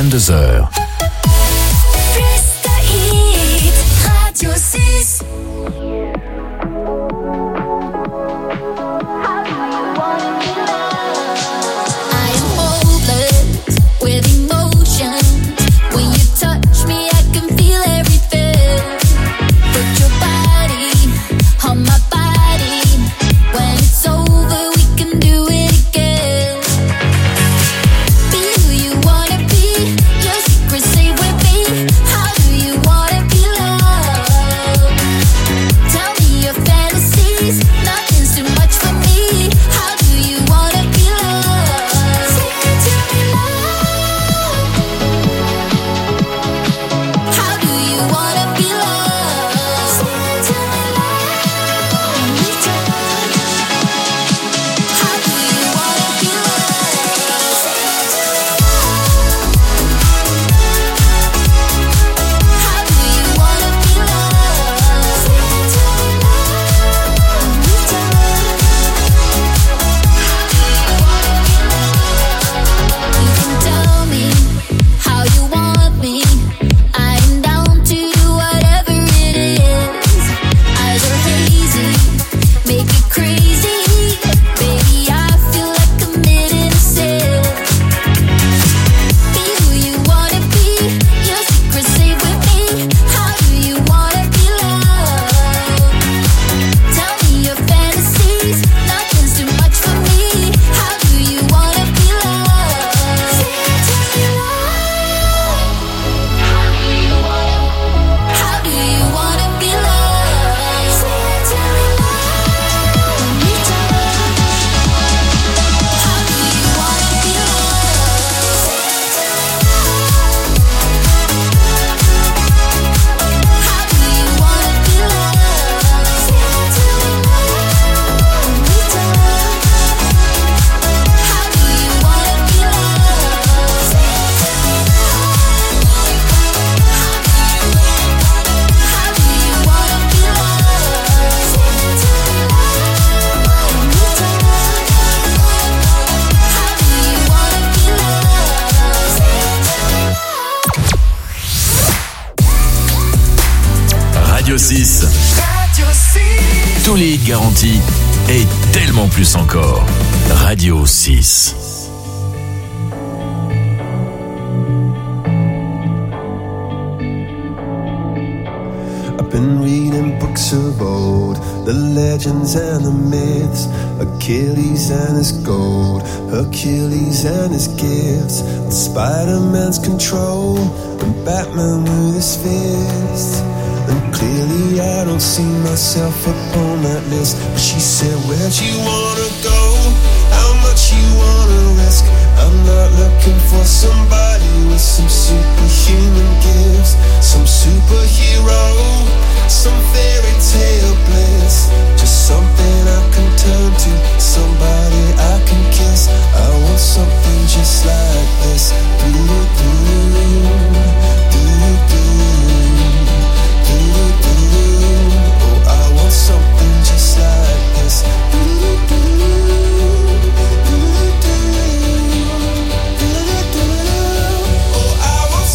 22h. Radio 6. Radio 6. Tous les hits garantis et tellement plus encore. Radio 6. I've been reading books of old, the legends and the myths, Achilles and his gold, Hercules and his gifts, Spider-Man's control, and Batman with his fists. And clearly I don't see myself upon that list. But she said, where'd you wanna go? How much you wanna risk? I'm not looking for somebody with some superhuman gifts, some superhero, some fairy tale bliss. Just something I can turn to, somebody I can kiss. I want something just like this. Something just like this. Oh, I want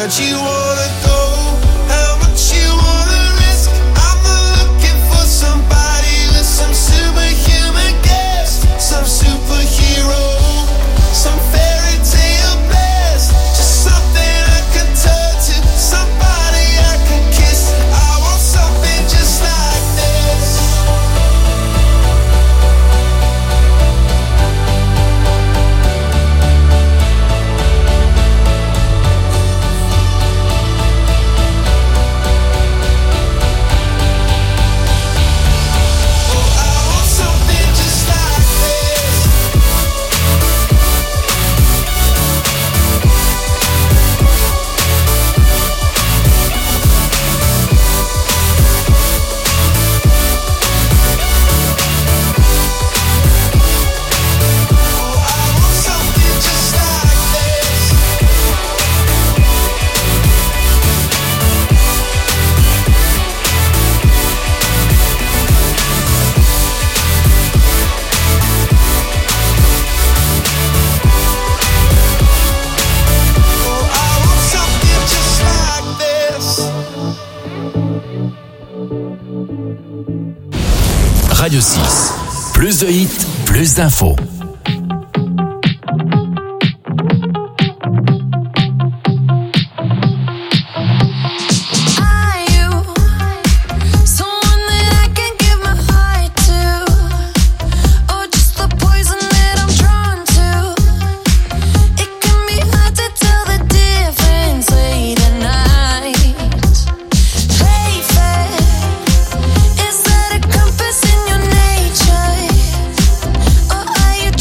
where'd you wanna go? How much you wanna risk? I'm not looking for somebody with some superhuman gifts, some superhero, some fairy tale bliss, just something I could turn to, somebody I could kiss. I want something just like this. Radio 6. Plus de hits, plus d'infos. Is that a compass in your nature? Or are you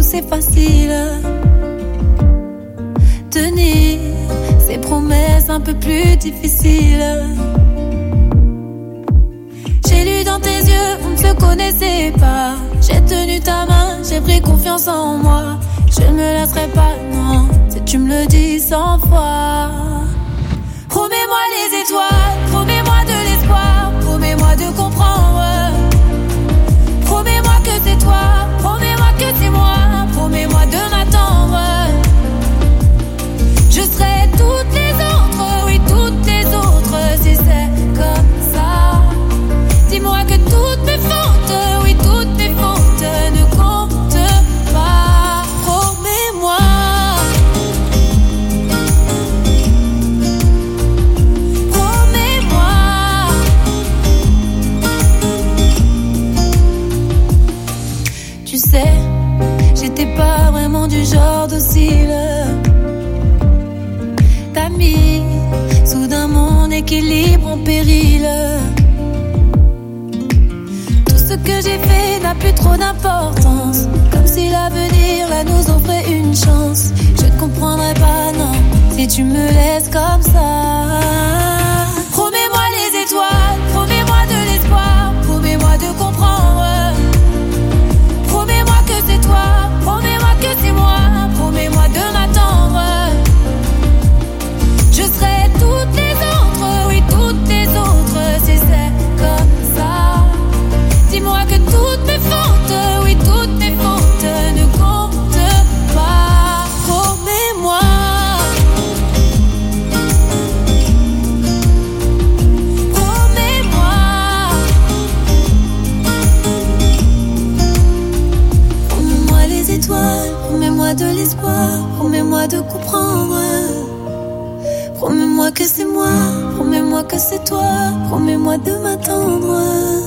c'est facile. Tenir ses promesses un peu plus difficiles. J'ai lu dans tes yeux, on ne se connaissait pas. J'ai tenu ta main, j'ai pris confiance en moi. Je ne me lasserai pas, non, si tu me le dis 100 fois. Promets-moi les étoiles, promets-moi de l'espoir, promets-moi de comprendre. Promets-moi que c'est toi, promets-moi que c'est moi, promets-moi de m'attendre. Je serai toutes les autres, oui toutes les autres, si c'est comme ça. Dis-moi que toutes mes fautes, oui toutes mes fautes ne comptent pas. Promets-moi. Promets-moi. Tu sais, j'étais pas vraiment du genre docile. T'as mis soudain mon équilibre en péril. Tout ce que j'ai fait n'a plus trop d'importance. Comme si l'avenir là nous offrait une chance. Je ne comprendrai pas, non, si tu me laisses comme ça. Promets-moi les étoiles, promets-moi de l'espoir, promets-moi de comprendre. Promets-moi que c'est toi, promets-moi que c'est moi, promets-moi de m'attendre. Je serai toutes les autres, oui toutes les autres, si c'est comme ça. Dis-moi que toutes mes fautes, oui toutes mes fautes ne comptent pas. Promets-moi. Promets-moi. Promets-moi les étoiles, promets-moi de l'espoir, promets-moi de comprendre. Promets-moi que c'est moi, promets-moi que c'est toi, promets-moi de m'attendre.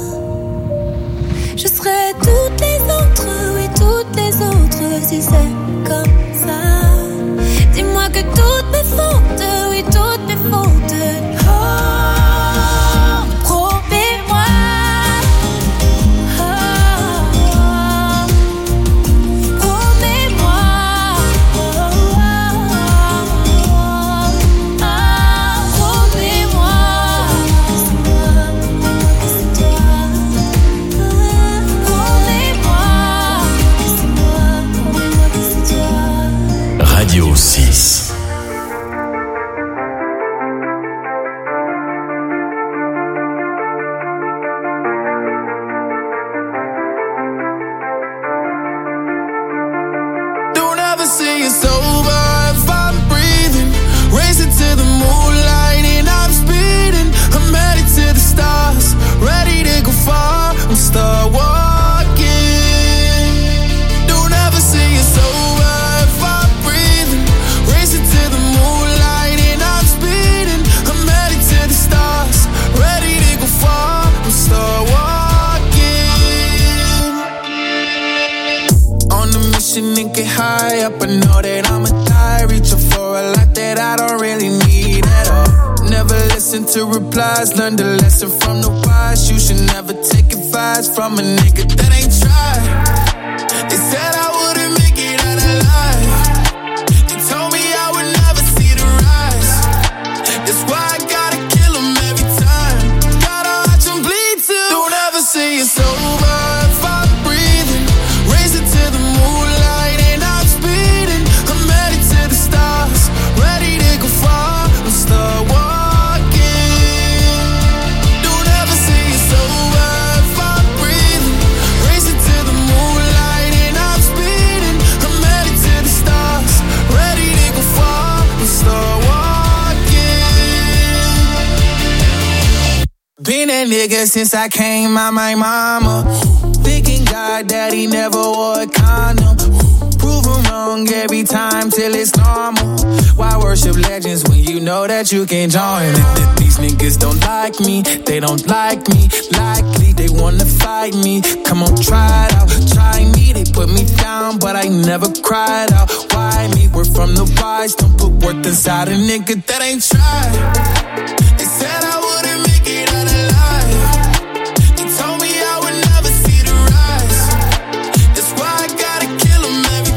Je serai toutes les autres, oui toutes les autres, si c'est comme ça. Dis-moi que toutes mes fautes, oui toutes mes fautes. Oh, promets-moi. Oh, promets-moi. Oh, promets-moi. C'est moi, c'est toi. Promets-moi que c'est toi. Radio 6. Don't ever say it's over if I'm breathing. Racing to the moonlight and I'm speeding. I'm headed to the stars, ready to go far. I'm start walking. Don't ever say it's over if I'm breathing. Racing to the moonlight and I'm speeding. I'm headed to the stars, ready to go far. I'm start walking. On a mission and get high up. I know that I'ma die, reaching for a life that I don't really need at all. Never listen to replies, learn the lesson from the wise. You should never take advice from a nigga that ain't tried. They said I wouldn't make it out alive. They told me I would never see the rise. That's why I gotta kill 'em every time. Gotta watch 'em bleed too. Don't ever say it's over if I'm breathing. Racing to the moonlight and I'm speeding. I'm headed to the stars, ready to go far. I'm start walking. Don't ever say it's over if I'm breathing. Racing to the moonlight and I'm speeding. I'm headed to the stars, ready to go far. I'm start walking. Been a nigga since I came out my mama. Thinking God that he never wore a condom. Proven wrong every time till it's normal. Why worship legends when you know that you can't join it? These niggas don't like me, they don't like me. Likely they wanna fight me. Come on, try it out, try me. They put me down, but I never cried out. Why me? We're from the wise, don't put worth inside a nigga that ain't tried. They said I wouldn't make it out alive. They told me I would never see the rise. That's why I gotta kill 'em every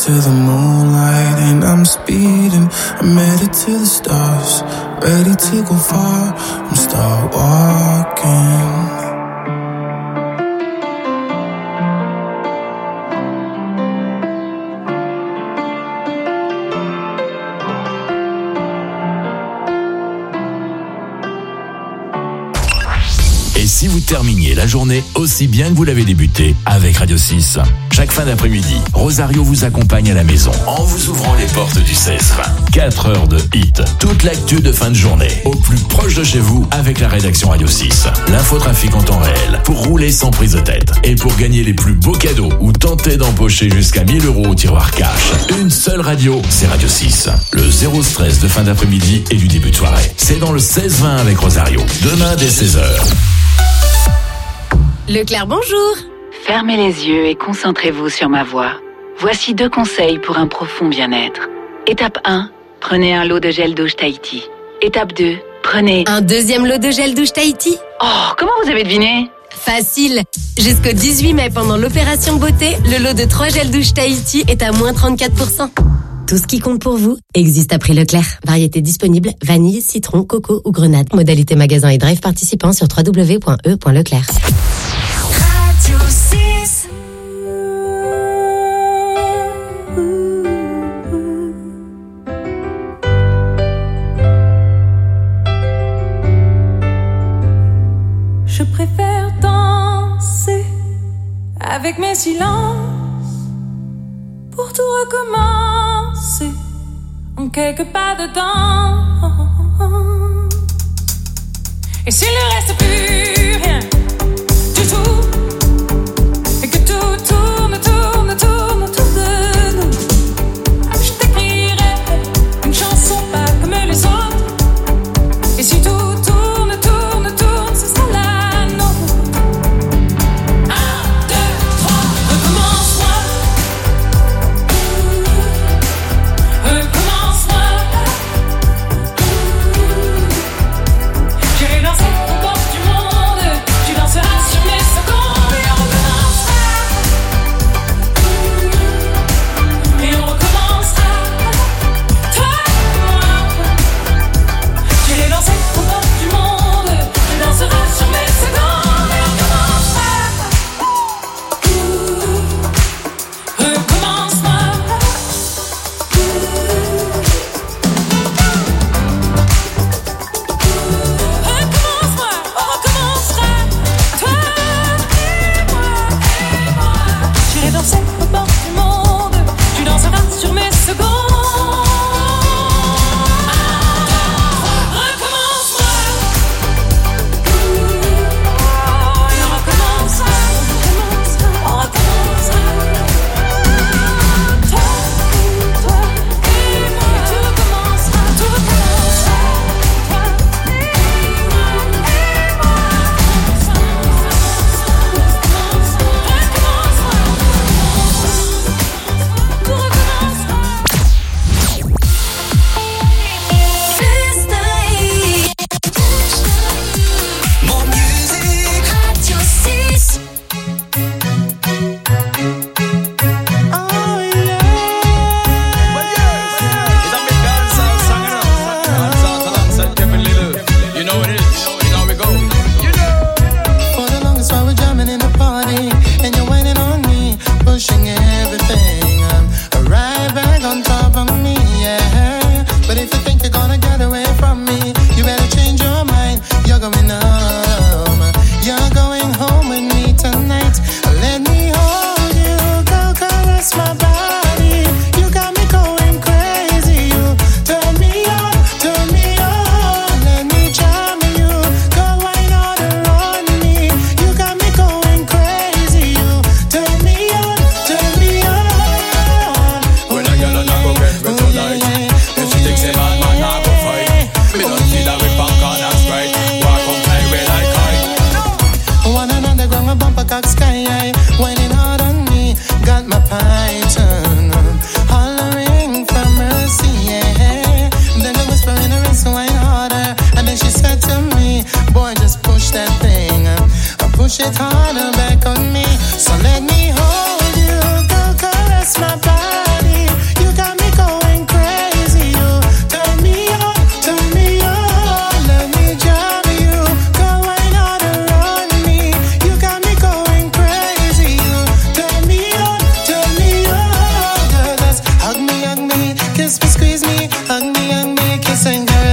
to the moonlight and I'm speeding. I'm headed to the stars, ready to go far. I'm start walking. Si vous terminiez la journée aussi bien que vous l'avez débutée avec Radio 6. Chaque fin d'après-midi, Rosario vous accompagne à la maison en vous ouvrant les portes du 16-20. 4 heures de hit, toute l'actu de fin de journée, au plus proche de chez vous avec la rédaction Radio 6. L'infotrafic en temps réel pour rouler sans prise de tête et pour gagner les plus beaux cadeaux ou tenter d'empocher jusqu'à 1 000 € au tiroir cash. Une seule radio, c'est Radio 6. Le zéro stress de fin d'après-midi et du début de soirée. C'est dans le 16-20 avec Rosario. Demain dès 16h. Leclerc, bonjour. Fermez les yeux et concentrez-vous sur ma voix. Voici 2 conseils pour un profond bien-être. Étape 1, prenez un lot de gel douche Tahiti. Étape 2, prenez... Un deuxième lot de gel douche Tahiti. Oh, comment vous avez deviné ? Facile. Jusqu'au 18 mai, pendant l'opération beauté, le lot de 3 gels douche Tahiti est à moins 34%. Tout ce qui compte pour vous existe à prix Leclerc. Variété disponible, vanille, citron, coco ou grenade. Modalité magasin et drive participant sur www.e.leclerc. Radio 6. Je préfère danser avec mes silences pour tout recommencer en quelques pas dedans. Et s'il ne reste plus rien du tout, et que tout tourne, tourne, tourne autour de nous, je t'écrirai une chanson pas comme les autres. Et si tout tourne, tourne, tourne, ce sera la nôtre. 1, 2, 3, recommence-moi. Recommence-moi. J'irai danser aux portes du monde. Tu danseras sur mes secondes.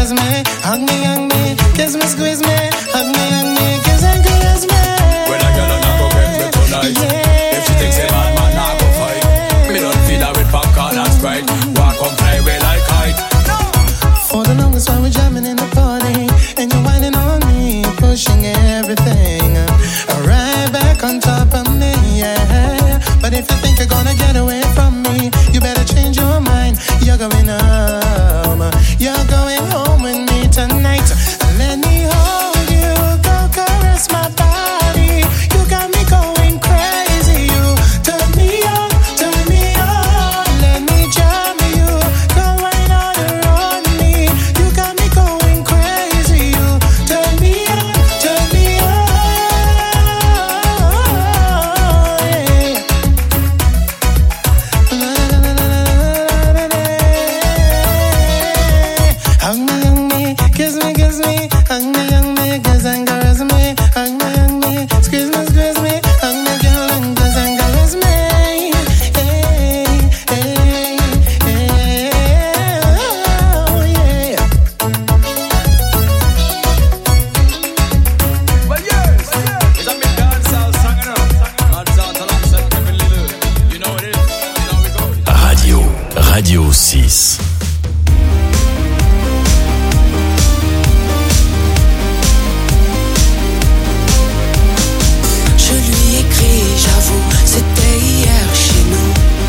caress me. Hug me, kiss me, squeeze me. Hug me, kiss and caress me. When I get on, I go get me tonight. Yeah. If she thinks a bad man, I go fight. Me don't feed her with popcorn and Sprite. Walk on, play with like kite. For the longest while we're jamming in the party, and you're whining on me, pushing everything right back on top of me, yeah. But if you think you're gonna get away from me, you better change your mind. You're going home. You're going home with me tonight. Let me hold you, go caress my body. You got me going crazy. You turn me on, turn me on. Let me jam you, go right on around me. You got me going crazy. You turn me on, turn me on. Yeah. Hug me, kiss me, hug me, kiss and caress me. Hug me, squeeze me, hug me, girl, and kiss and caress me. Hey, hey, hey, oh yeah. Well, yes, it's a big dancehall song, you know. That's out alongside Kevin Lillard. You know what it is, you know we go. Radio 6. Je lui écris, j'avoue, c'était hier chez nous.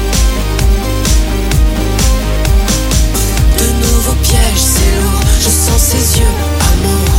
De nouveaux pièges, c'est lourd, je sens ses yeux, amour.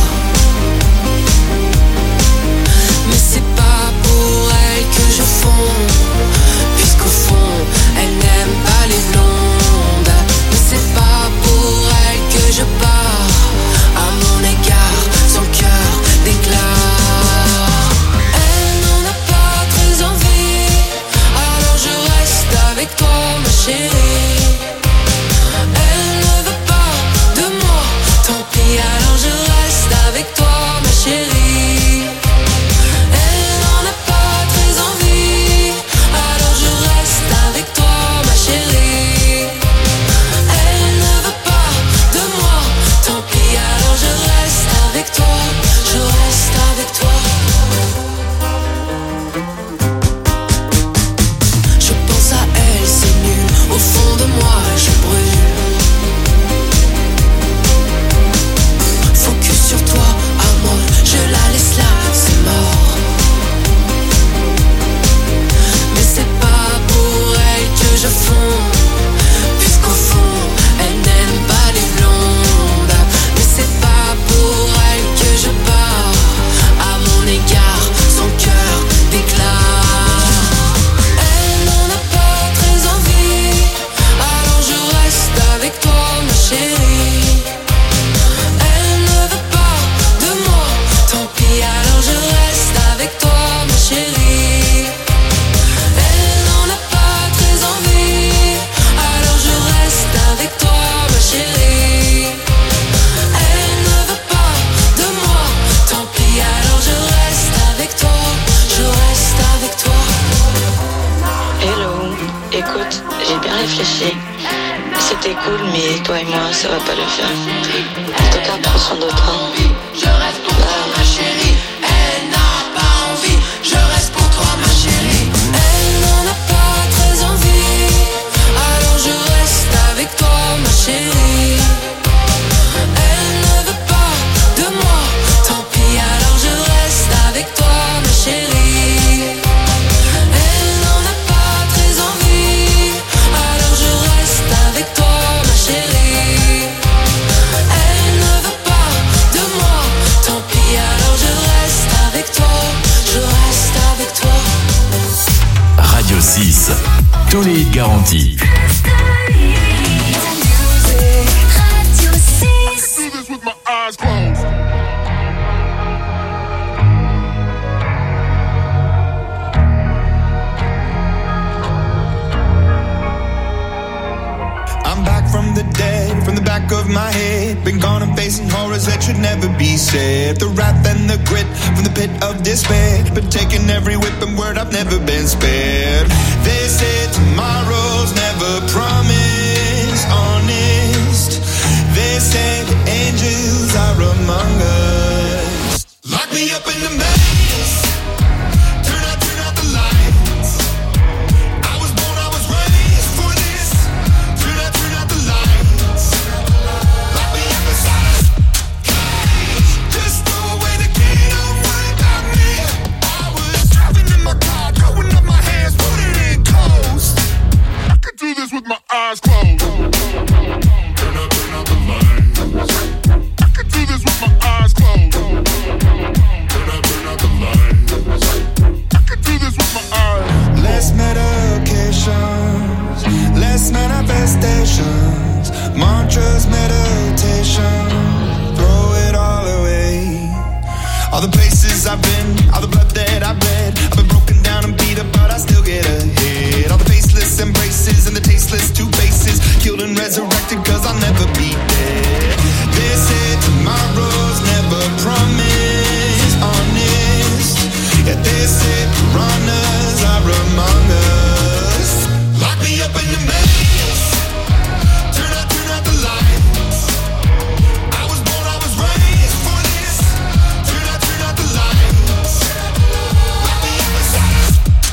Mais c'est pas pour elle que je fonds, puisqu'au fond, elle n'aime pas les blondes. Mais c'est pas pour elle que je pars, à mon égard, son cœur déclare. Elle n'en a pas très envie, alors je reste avec toi, ma chérie. Elle ne veut pas de moi, tant pis, alors je reste avec toi, ma chérie. Elle n'en a pas très envie, alors je reste avec toi, ma chérie. Elle ne veut pas de moi, tant pis, alors je reste avec toi, je reste avec toi. Je pense à elle, c'est nul, au fond de moi je brûle. Focus sur toi, amour, je la laisse là, c'est mort. Mais c'est pas pour elle que je fonds, puisqu'au fond, elle n'aime pas les blondes. Mais c'est pas pour elle que je pars, à mon égard, son cœur déclare. Elle n'en a pas très envie, alors je reste avec toi, ma chérie. Elle ne veut pas de moi, tant pis, alors je reste avec toi, ma chérie. Elle n'en a pas très envie, alors je reste avec toi, ma chérie. Elle ne veut pas de moi, tant pis, alors je reste avec toi, je reste avec toi. Hello, écoute, j'ai bien réfléchi. C'était cool, mais toi et moi, ça va pas le faire. En tout cas, prends soin de toi. Je reste pour toi, ma chérie. Elle n'a pas envie, je reste pour toi, ma chérie. Elle n'en a pas très envie, alors je reste avec toi, ma chérie. Elle ne veut pas de moi, tant pis, alors je reste avec toi, ma chérie. Elle n'en a pas très envie, alors je reste avec toi, ma chérie. Elle ne veut pas de moi, tant pis, alors je reste avec toi, je reste avec toi. Radio 6. Tous les hits garantis. Radio 6. Do this with my eyes closed. I'm back from the dead, from the back of my head. Been gone and facing horrors that should never be said. The wrath and the grit from the pit of despair. Been taking every whip and word, I've never been spared. They say tomorrow's never promised, honest. They say the angels among us. Lock me up in the maze. Turn out the lights. I was born, I was raised for this. Turn out the lights. Lock me up inside a cage. Just throw away the key, don't worry about me. I was driving in my car, throwing up my hands, putting in coast. I could do this with my eyes closed. Turn out the lights. I could do this with my eyes closed. Turn out the lights. I could do this with my eyes. Less medications, less manifestations, mantras, meditation. Throw it all away. All the places I've been, all the blood that I've bled. I've been broken down and beat up, but I still get ahead. All the faceless embraces and the tasteless two faces, killed and resurrected, cause I'll never be dead. They say tomorrow's never promised, honest. Yeah, they say piranhas are among us. Lock me up in the maze. Turn out the lights. I was born, I was raised for this. Turn out the lights. Lock me up inside.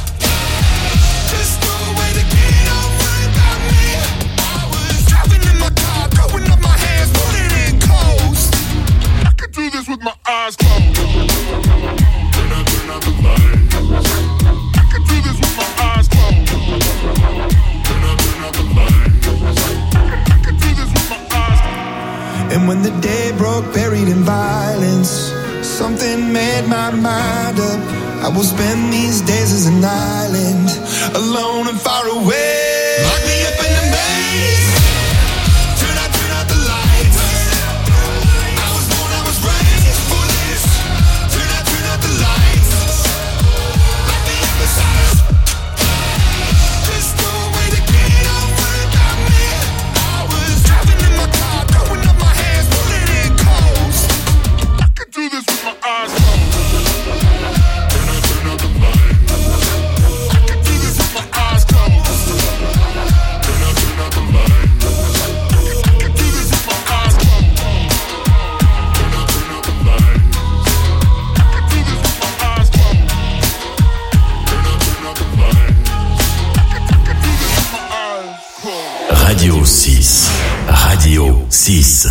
Just throw away the key, don't worry about me. I was driving in my car, throwing up my hands, putting in coast. I could do this with my eyes closed. Turn out the lights. I could do this with my eyes closed. Turn out the lights. I could do this with my eyes closed. And when the day broke, buried in violence, something made my mind up. I will spend these days as an island, alone and far away. Lock me up in the maze. Turn out the lights. I was born, I was raised for this. Turn out the lights. Lock me up inside. Just throw away the key, don't worry about me. I was driving in my car, throwing up my hands, putting in coast. I could do this with my eyes closed. Turn out the lights. I could do this with my eyes closed. Turn out the lights. I could do this with my eyes closed. Turn out the lights. I could do this with my eyes closed. Turn out the lights. I could do this with my eyes closed. Radio 6. Radio 6.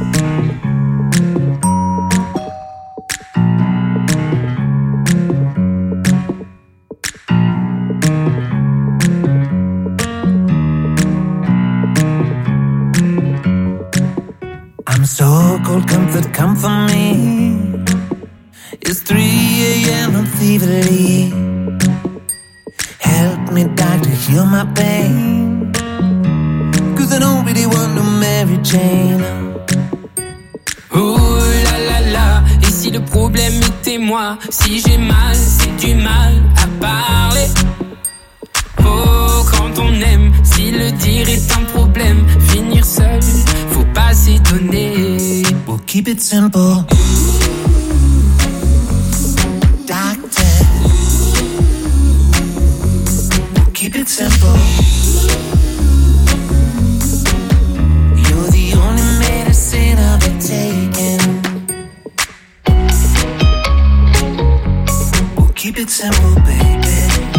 I'm so cold, come for me. It's 3 a.m. I'm feverly. Help me, doctor, heal my pain. Cause I don't really want no Mary Jane. Oh là là là, et si le problème était moi? Si j'ai mal, c'est du mal à parler. Oh, quand on aime, si le dire est un problème, finir seul, faut pas s'étonner. We'll keep it simple. Doctor, we'll keep it simple. You're the only medicine I've been taking. We'll keep it simple, baby.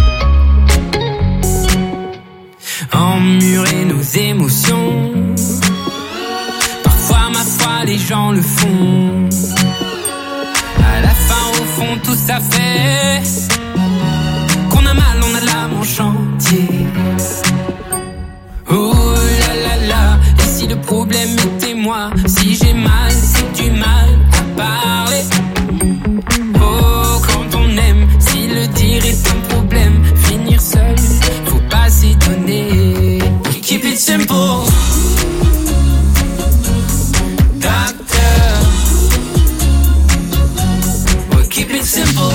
Emmurer nos émotions, parfois ma foi les gens le font. À la fin au fond tout ça fait qu'on a mal, on a l'âme en chantier. Oh là là là, et si le problème était moi? Si j'ai mal, c'est du mal à parler. Oh, quand on aime, si le dire est un problème, finir seul, faut pas s'étonner. Keep it simple, doctor. We'll keep it simple.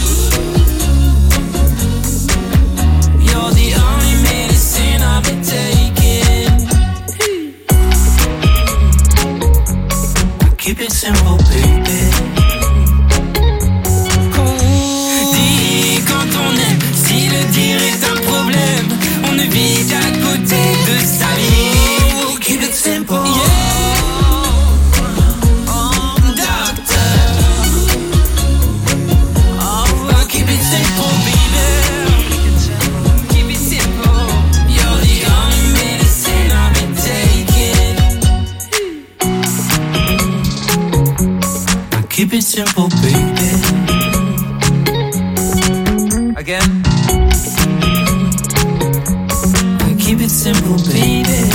You're the only medicine I've been taking. We'll keep it simple, baby. Dis quand on aime, si le dire est un problème, on ne vit qu'à côté de sa vie. We'll keep it simple. Yeah. keep it simple, baby. Again. We keep it simple, baby.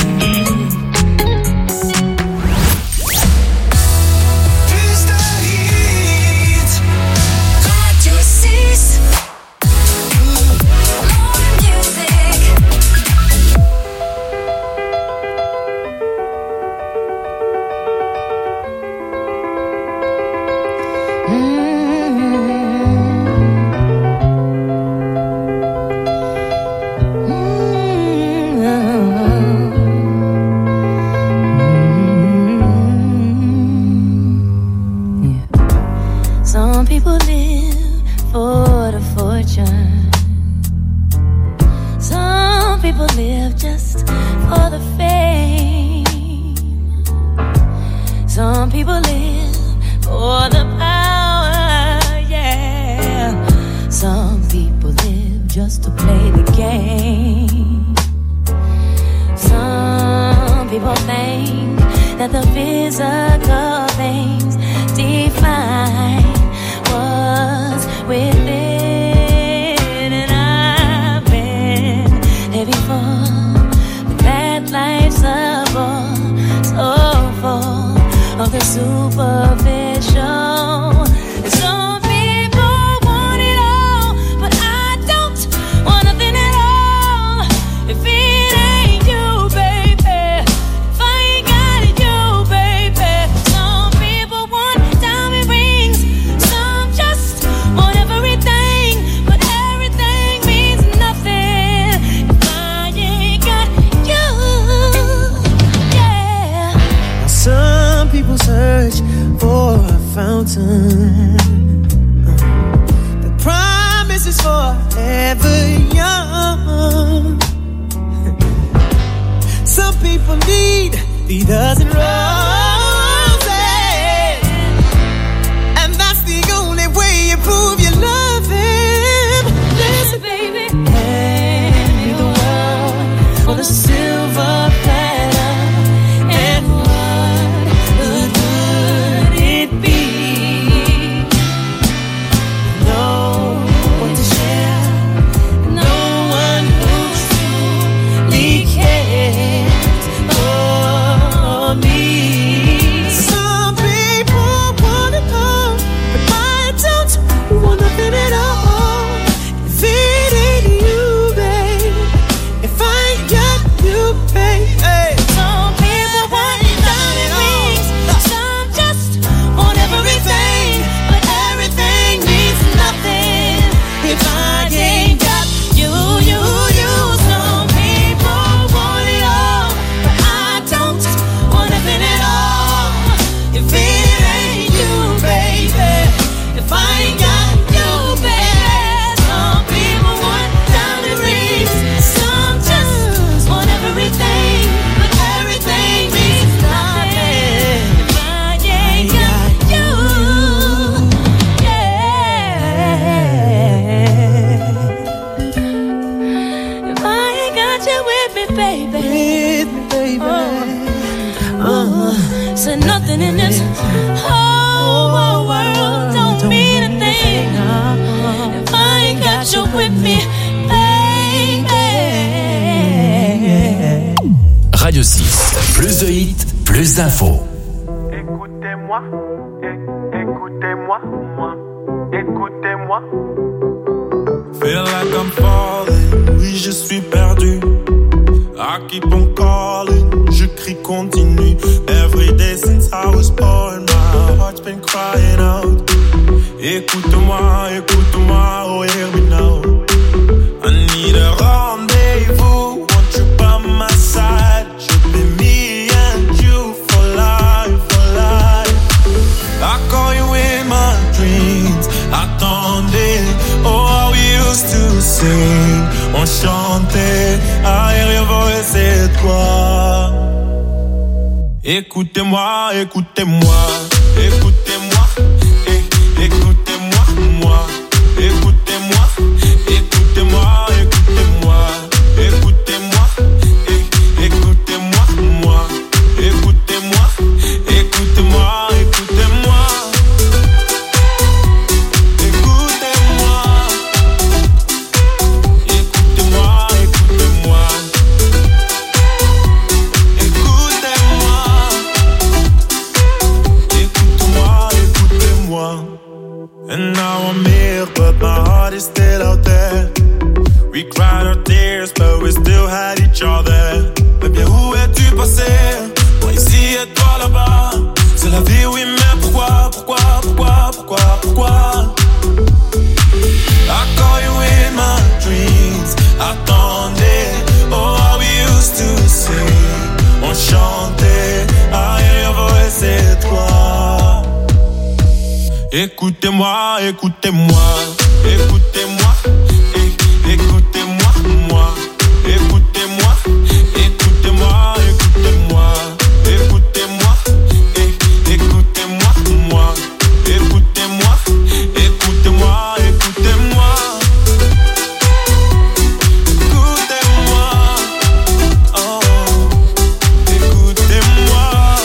Radio 6, plus de hits, plus d'infos. Écoutez-moi, écoutez-moi, écoutez-moi. Feel like I'm falling, oui je suis perdu. I keep on calling, je crie continue. Every day since I was born, my heart's been crying out. Écoute-moi, écoute-moi, oh hear me now. I need a rendezvous, want you by my side. Should be me and you for life, for life. I call you in my dreams, attendez. Oh, how we used to sing, on chantait. I hear your voice, c'est toi. Écoutez-moi, écoutez-moi, écoutez-moi, écoutez-moi, moi. Écoutez-moi, écoutez-moi, écoutez-moi, écoutez-moi, écoutez-moi, moi. Écoutez-moi, écoutez-moi, écoutez-moi. We cried our tears, but we still had each other. Mais bien où es-tu passé? Moi ici et toi là-bas. C'est la vie, oui, mais pourquoi? I call you in my dreams. Attendez, oh how we used to sing. On chantait, aïe, voix c'est toi. Écoutez-moi, écoutez-moi, écoutez-moi, écoutez-moi, moi. Écoutez-moi, écoutez-moi, écoutez-moi, écoutez-moi, écoutez-moi, moi. Écoutez-moi, écoutez-moi, écoutez-moi. Écoutez-moi, oh, écoutez-moi.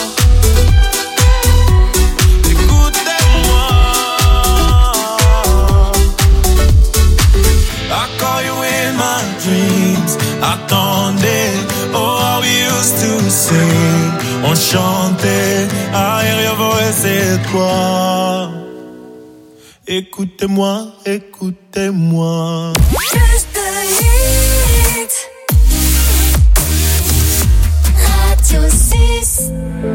Écoutez-moi. I call you in my dreams. Attendez, oh how we used to sing. On chantait, aérien voix c'est toi. Écoutez-moi, écoutez-moi. Juste hit. Radio 6.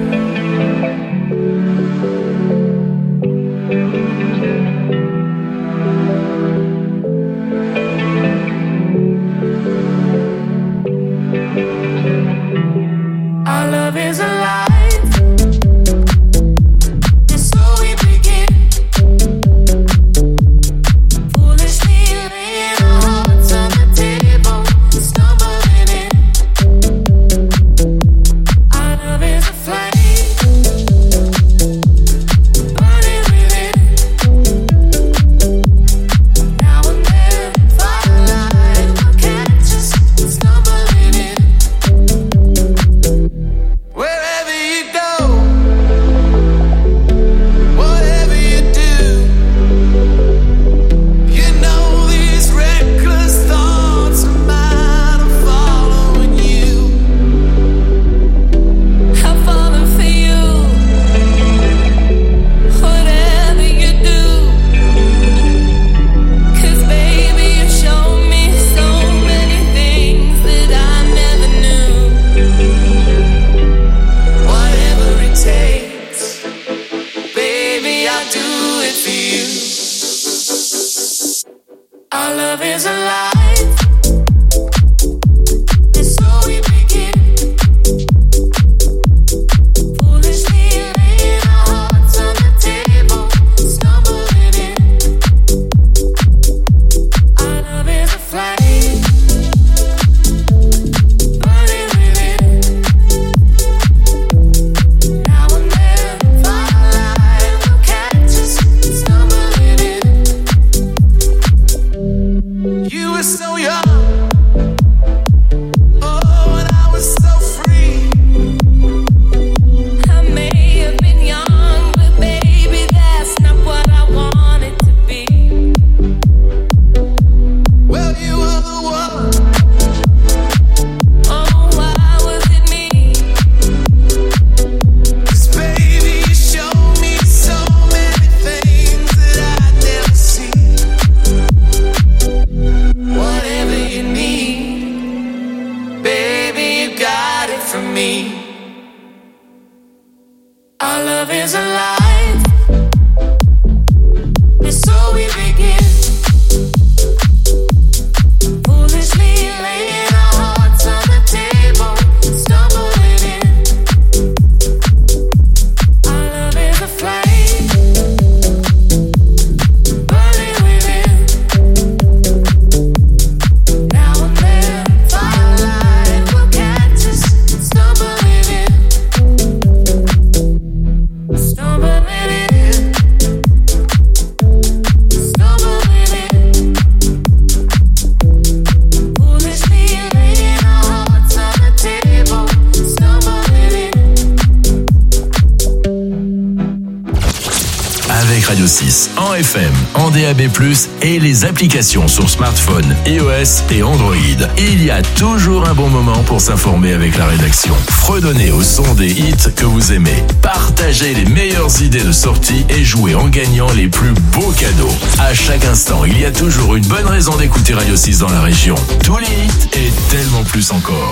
Our love is alive. And so we begin. Foolishly laying our hearts on the table, stumbling in. Our love is a flame, burning within. Now and then, firelight will catch us stumbling in. Wherever you go, whatever you do, you know these reckless thoughts of mine are following you. I'm falling for you. Whatever you do, 'cause baby you show me so many things that I never knew. Whatever it takes, baby, I'll do it for you. Our love is alive, and so we begin. Foolishly laying our hearts on the table, stumbling in. Our love is a flame, burning within. Now and then, firelight will catch us stumbling in. You were so young, oh, and I was so free. I may have been young, but baby, that's not what I wanted to be. Well, you were the one. Oh, why was it me? 'Cause baby, you showed me so many things that I'd never seen. Whatever you need, baby, you got it from me. Our love is alive, and so we begin. Foolishly laying our hearts on the table, stumbling in. Our love is a flame, burning within. Now and then, firelight will catch us stumbling in. Stumbling in. Stumbling in. Foolishly laying our hearts on the table, stumbling in. Avec Radio 6, en FM, en DAB+, et les applications sur smartphone, iOS et Android. Il y a toujours un bon moment pour s'informer avec la rédaction. Fredonnez au son des hits que vous aimez. Partagez partager les meilleures idées de sortie et jouer en gagnant les plus beaux cadeaux. À chaque instant, il y a toujours une bonne raison d'écouter Radio 6 dans la région. Tous les hits et tellement plus encore.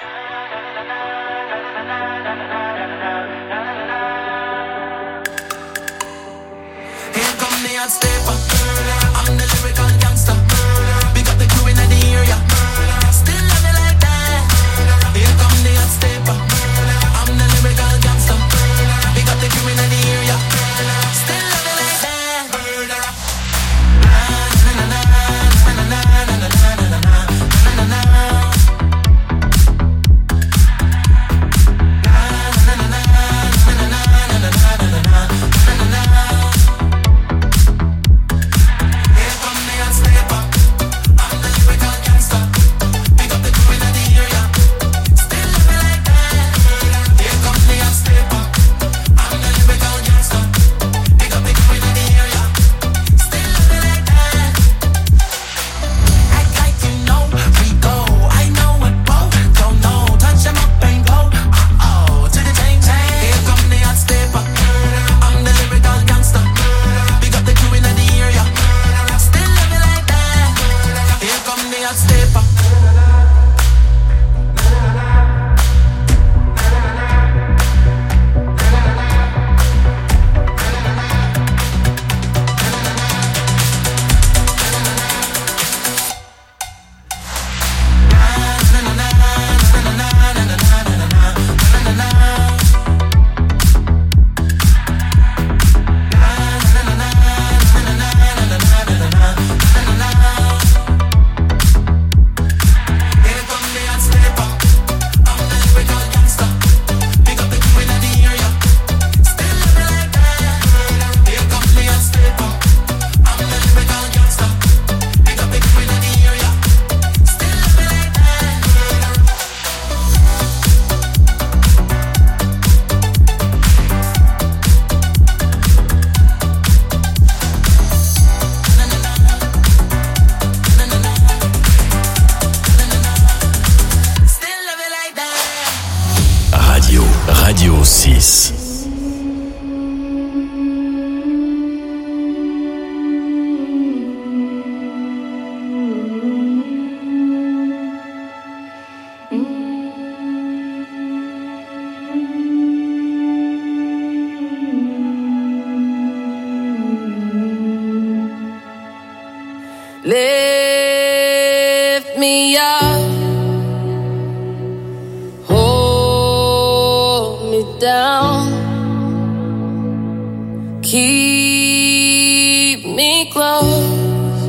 Radio 6. Lift me up, hold me down, keep me close,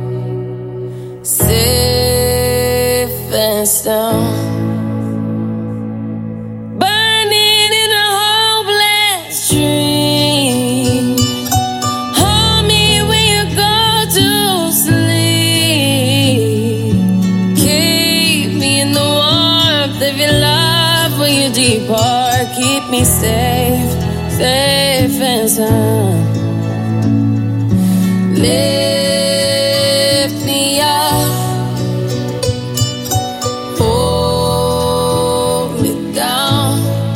safe and sound. Burning in a hopeless dream. Hold me when you go to sleep. Keep me in the warmth of your love when you depart. Keep me safe, safe and sound. Lift me up, hold me down,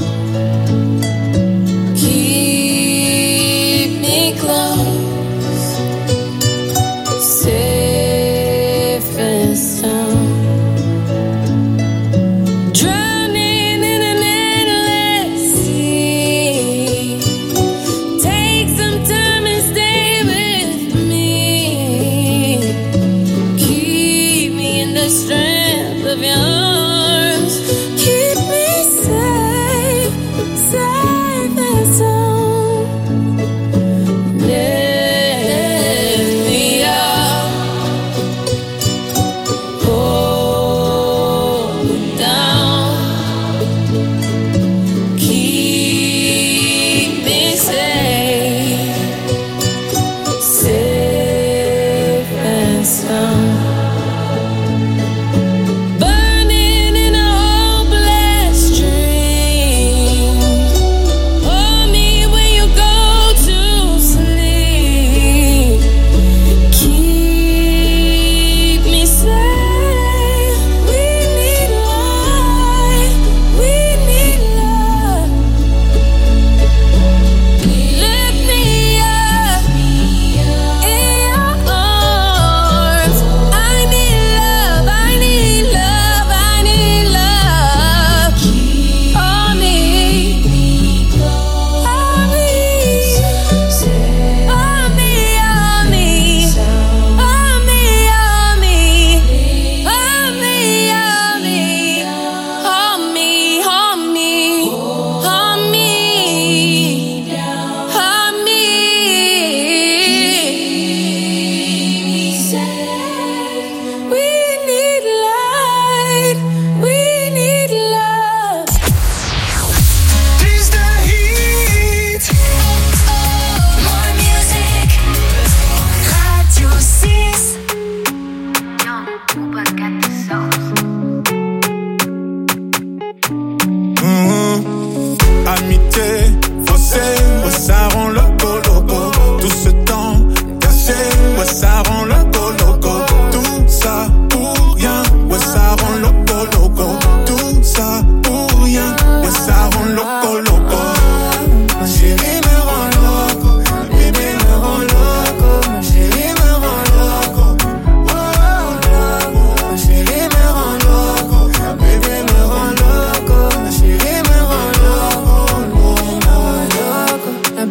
keep me close, safe and sound. Drowning in an endless sea. Take some time and stay with me.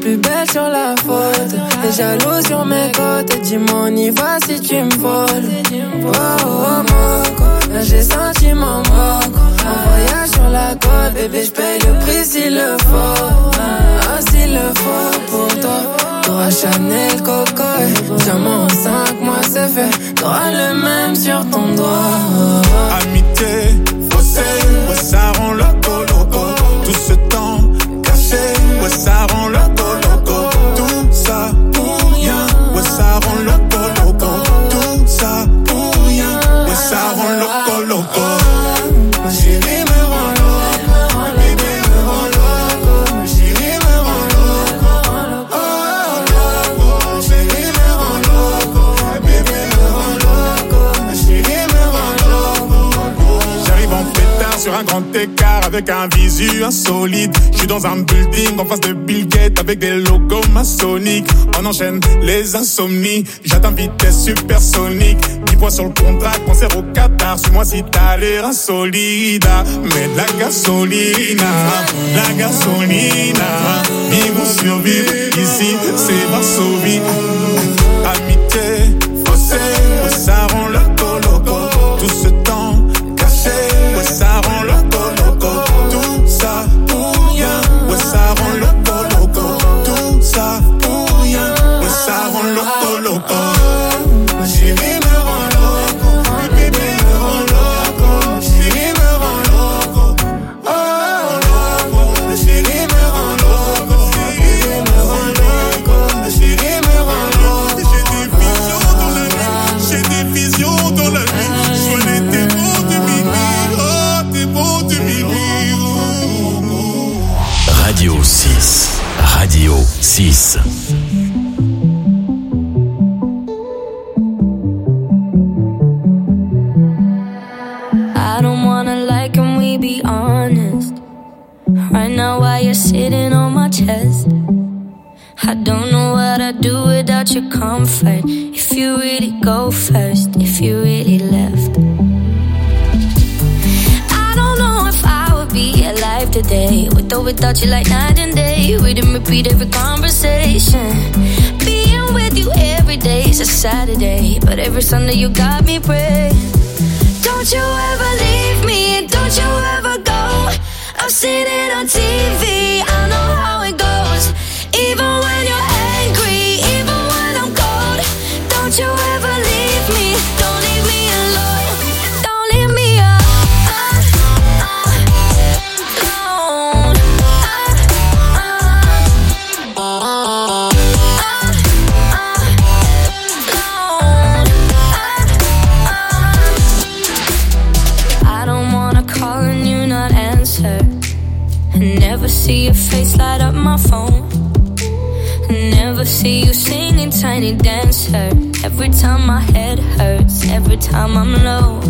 plus belle sur la photo. T'es jaloux sur mes côtes. Dis-moi on y va si tu me voles. Oh oh Moco, là j'ai senti mon moco. Un voyage sur la côte, bébé j'paye le prix s'il le faut. Ah s'il le faut pour toi. T'auras Chanel, Coco. Diamant en 5 mois c'est fait. T'auras le même sur ton doigt. Amitié, faussé, ouais ça rend loco loco. Tout ce temps caché, ouais ça rend loco loco. Tout ça pour rien, ouais ça rend loco loco. Tout ça pour rien, ouais ça rend loco loco. Ma chérie me rend loco, bébé me rend loco. Ma chérie me rend loco, oh loco. Ma chérie me rend loco, bébé me rend loco. Ma chérie me rend loco. J'arrive en pétard sur un grand écart avec un visu insolite. J'suis dans un building en face de Bill Gates avec des logos maçonniques. On enchaîne les insomnies, j'atteins vitesse supersonique. 10 points sur le contrat, concert au Qatar. Suis-moi si t'as l'air insolide. Mets de la gasolina, la gasolina. Vivre ou survivre, ici c'est Varsovie. Amitié, faussé, ouais, ça rend loco loco. Tout ce temps caché, ouais ça rend loco loco. Tout ça pour rien, ouais ça rend loco loco. Tout ça pour rien, ouais ça rend loco loco. Ma chérie me rend loco, bébé me rend loco. Ma chérie me rend loco, oh loco. Ma chérie me rend loco, bébé me rend loco. Ma chérie me rend loco. J'ai des visions dans la nuit, je vois les démons de minuit, oh démons de minuit. Radio 6. Radio 6. I don't wanna lie, can we be honest? Right now while you're sitting on my chest, I don't know what I'd do without your comfort. If you really go first, if you really left, I don't know if I would be alive today, with or without you like night and day. We didn't repeat every conversation. Being with you every day is a Saturday, but every Sunday you got me praying. Don't you ever leave me, don't you ever go. I've seen it on TV, I know how it goes. Even when you're angry, even when I'm cold. Don't you ever leave me, don't leave me alone. Don't leave me alone. I don't wanna call and you not answer. Never see your face light up my phone. Never see you singing Tiny Dancer. Every time my head hurts, every time I'm low.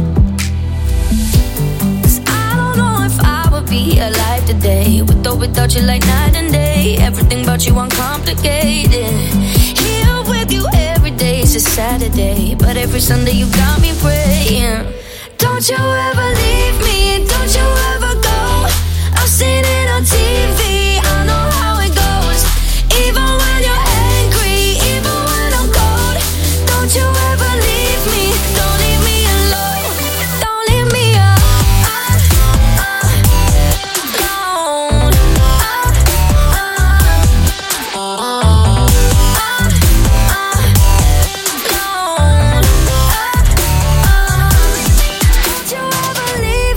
'Cause I don't know if I would be alive today, with or without you like night and day. Everything about you uncomplicated. Here with you every day is a Saturday, but every Sunday you got me praying. Don't you ever leave me, don't you ever go. I've seen it on TV, I know how it goes. Even when you're angry, even when I'm cold. Don't you ever leave me, don't leave me alone. Don't leave me alone. Don't you ever leave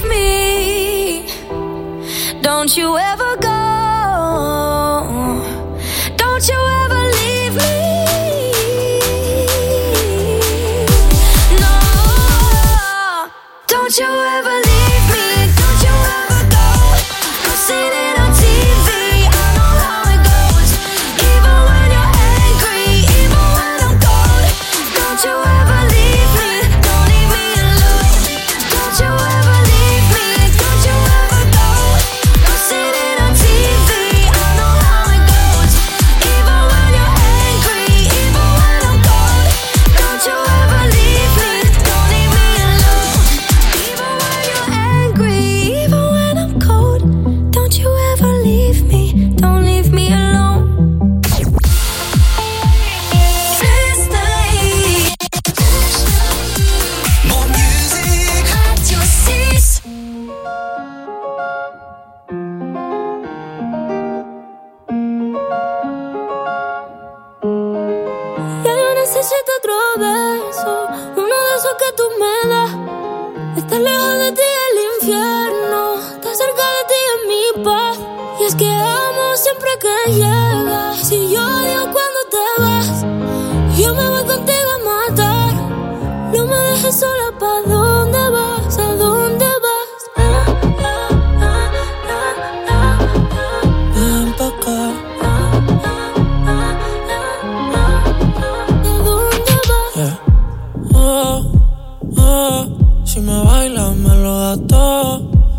necesito otro beso, uno de esos que tú me das. Estar lejos de ti es el infierno, estar cerca de ti es mi paz. Y es que amo siempre que llegas. Si yo odio cuando te vas, yo me voy contigo a matar. No me dejes sola, ¿pa' dónde vas? ¿A dónde vas? Ven pa' acá. Si me bailas me lo das todo.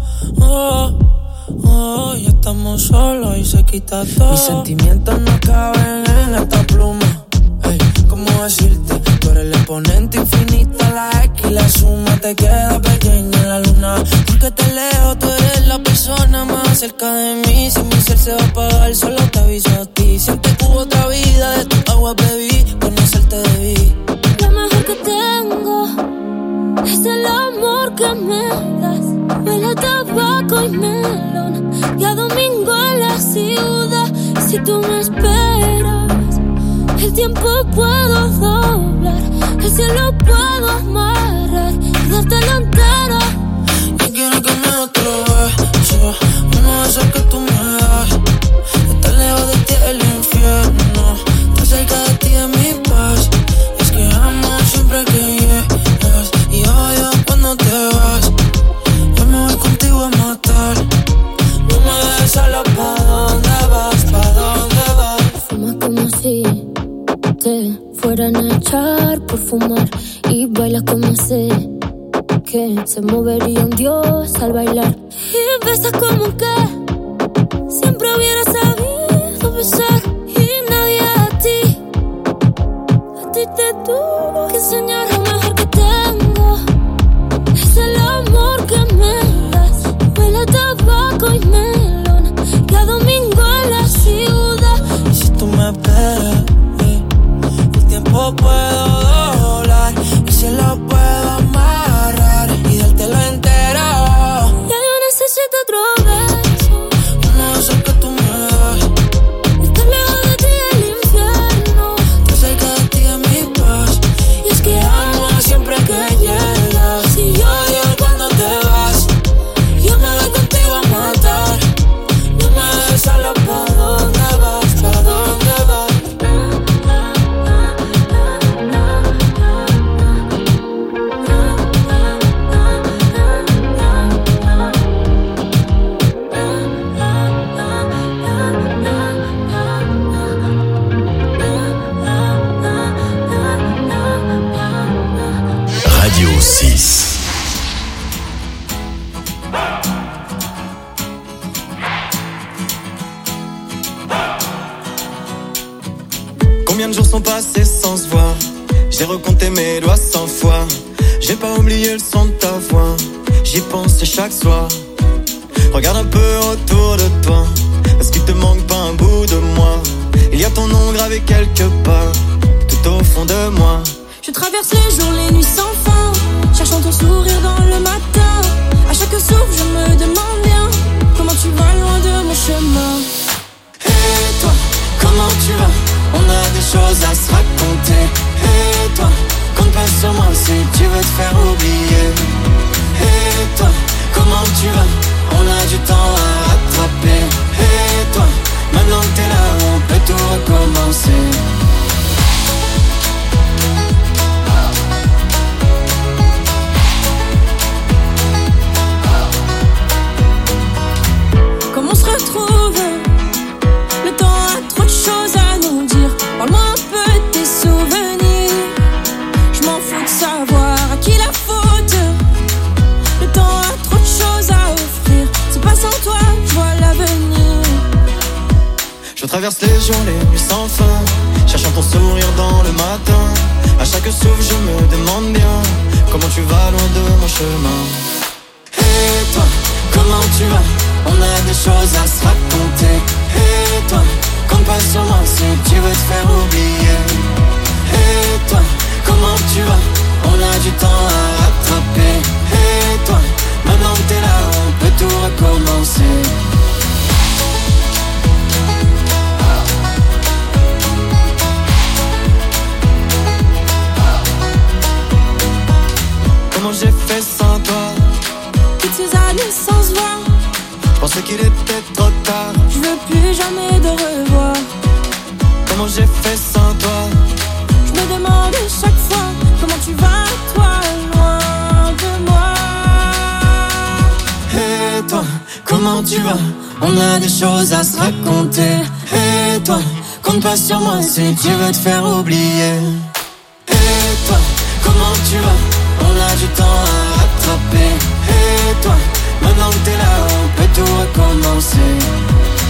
Ya estamos solos y se quita todo. Mis sentimientos no caben en esta pluma. Ey, ¿cómo decirte? Tú eres el exponente infinito, la X y la suma te queda pequeña en la luna. Porque te leo, tú eres la persona más cerca de mí. Si mi ser se va a apagar, solo te aviso a ti. Siempre que hubo otra vida, de tu agua bebí, conocerte debí. Lo mejor que tengo es el amor que me das. Huele a tabaco y melón, y a domingo en la ciudad. Si tú me esperas, el tiempo puedo doblar, el cielo puedo amarrar y dártelo entero. Yo quiero que me otro beso, uno de esos que tú me das. Estar lejos de ti es el infierno, estar cerca de ti es mi paz. Es que amo siempre que llegas y odio cuando te vas. Yo me voy contigo a matar. No me dejes sola, ¿pa' dónde vas? ¿Pa' dónde vas? Fumas como si te fueran a echar por fumar, y bailas como sé que se movería un dios al bailar. Y besas como que siempre hubiera sabido besar. Y nadie a ti te tuvo que enseñar. Lo mejor que tengo es el amor que me das. Huele a tabaco y melón, y a domingo en la ciudad. Y si tú me esperas, el tiempo puedo doblar, y se lo puedo amarrar y dártelo entero. Ya yo necesito otro beso, uno de esos que tú me das. estar lejos de ti es el infierno, Estar cerca de ti es mi paz. y es que Amo siempre que llegas. si yo odio Cuando te vas, yo me voy contigo a matar. No me dejes sola, ¿pa' dónde vas? ¿Pa' dónde vas? Radio 6. Combien de jours sont passés sans se voir? J'ai recompté mes doigts 100 fois. J'ai pas oublié le son de ta voix. J'y pense chaque soir. Regarde un peu autour de toi. Est-ce qu'il te manque pas un bout de moi? Il y a ton nom gravé quelque part, tout au fond de moi. je traverse les jours, les nuits sans fin, cherchant ton sourire dans le matin. À chaque souffle, je me demande bien comment tu vas loin de mon chemin. Et toi, comment tu vas? On a des choses à se raconter. Et toi, compte pas sur moi si tu veux te faire oublier. Et toi, comment tu vas? On a du temps à rattraper. Et toi, maintenant que t'es là, on peut tout recommencer. Comme on se retrouve, le temps a trop de choses à nous dire. Parle-moi un peu de tes souvenirs. Je m'en fous de savoir à qui la faute. Le temps a trop de choses à offrir. C'est pas sans toi, je vois l'avenir. Je traverse les jours, les nuits sans fin, cherchant ton sourire dans le matin. À chaque souffle, je me demande bien comment tu vas loin de mon chemin. Et toi, comment tu vas? On a des choses à se raconter. Et toi, compte pas sur moi si tu veux te faire oublier. Et toi, comment tu vas? On a du temps à rattraper. Et toi, maintenant que t'es là, on peut tout recommencer. qu'il était trop tard. Je veux plus jamais de revoir. Comment j'ai fait sans toi? Je me demande chaque fois comment tu vas, toi, loin de moi. Et toi, comment tu vas? On a des choses à se raconter. Et toi, compte pas sur moi si tu veux te faire oublier. Et toi, comment tu vas? On a du temps à rattraper. Et toi, maintenant que t'es là, on peut tout recommencer.